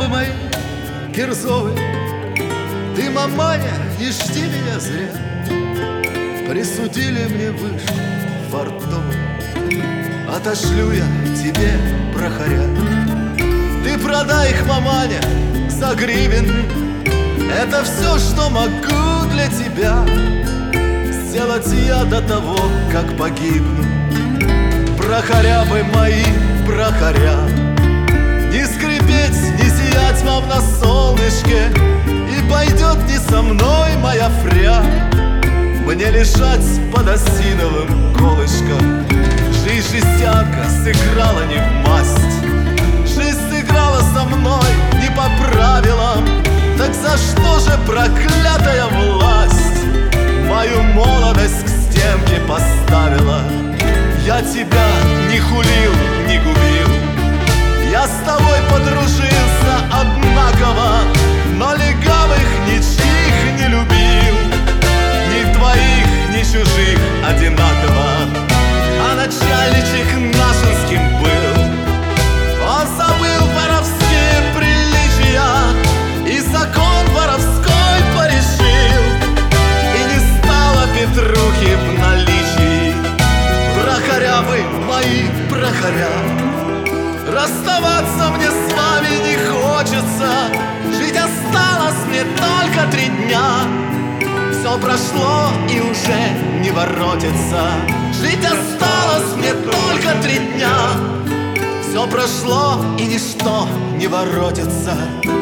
вы мои кирзовые, ты, маманя, не жди меня зря. Присудили мне выше фартовым, отошлю я тебе прохоря. Ты продай их, маманя, за гривенны. Это все, что могу для тебя сделать я до того, как погибну. Прохоря вы мои, прохоря, не скрипеть, не сиять вам на солнышке, и пойдет не со мной моя фря мне лежать под осиновым колышком. Жизнь жестянка сыграла не в масть, жизнь сыграла со мной не по правилам. Так за что же проклятая власть мою молодость к стенке поставила? Я тебя не хулил, не губил, я с тобой подружился одинаково, но легавых ничьих не любил, ни твоих, ни чужих одинаково. А начальничек нашинским был, он забыл воровские приличия и закон воровской порешил, и не стало Петрухи в наличии. Прохоря вы мои, прохоря, расставаться мне с вами не хочется, жить осталось мне только 3 дня. Все прошло и уже не воротится, жить осталось мне только 3 дня. Все прошло и ничто не воротится.